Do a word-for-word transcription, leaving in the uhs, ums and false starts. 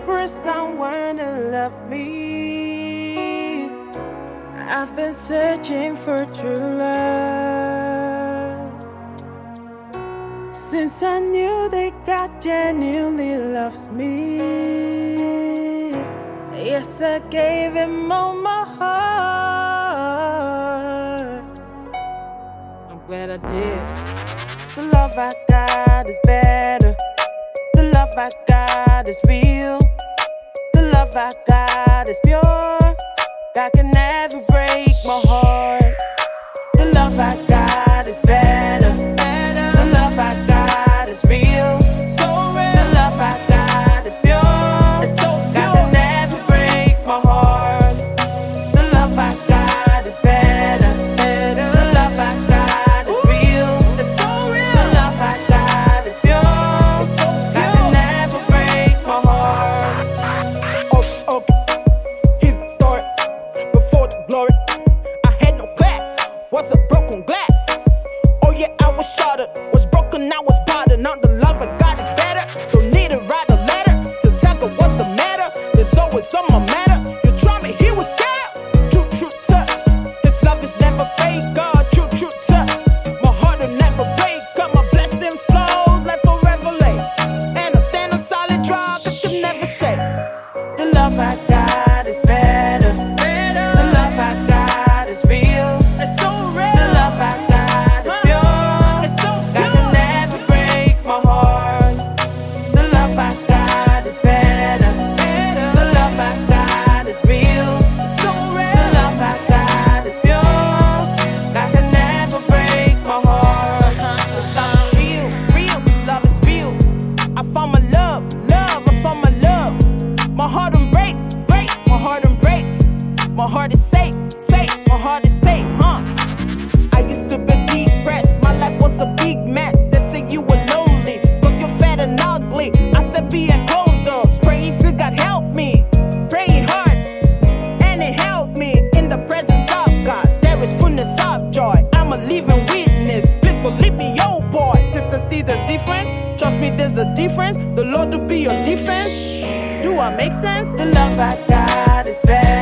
for someone to love me. I've been searching for true love since I knew that God genuinely loves me. Yes, I gave him all my heart. I'm glad I did. The love I got is better. The love I got is real. The love I got is pure. God can never break my heart. The love I got is better. The love I got is real. So real. The love I got is pure. It's so pure. God can never break my heart. The love I got is better. The love I got is real. It's so real. The love I got is pure. It's so pure. God can never break my heart. Okay, okay. Here's the story. Before the glory, I had no class. Was a broken glass. Oh yeah, I was shattered. Was broken, I was battered. Now the love I got is better. Don't need to write a letter to tell her what's the matter. There's always some matter. You try me, he was scared. True, true, tough. His love is never fake. God, true, true, tough. My heart will never break. Got my blessing flows like forever late. And I stand on solid rock, I can never shake. The love I got is better. The love I got is real. It's so real. The love I got is pure. It's so God can never break my heart. The love I got is better. The love I got is real. It's so real. The love I got is pure. God can never break my heart. This love is real, real, this love is real. I found my love, love, I found my love. My heart don't break, break, my heart don't break. My heart is safe, safe, my heart is safe, huh? I used to be depressed, my life was a big mess. They say you were lonely, cause you're fat and ugly. I step being closed up, praying to God help me. Praying hard, and it helped me. In the presence of God, there is fullness of joy. I'm a living witness, please believe me, yo boy. Just to see the difference, trust me, there's a difference. The Lord will be your defense. Do I make sense? The love I got is better.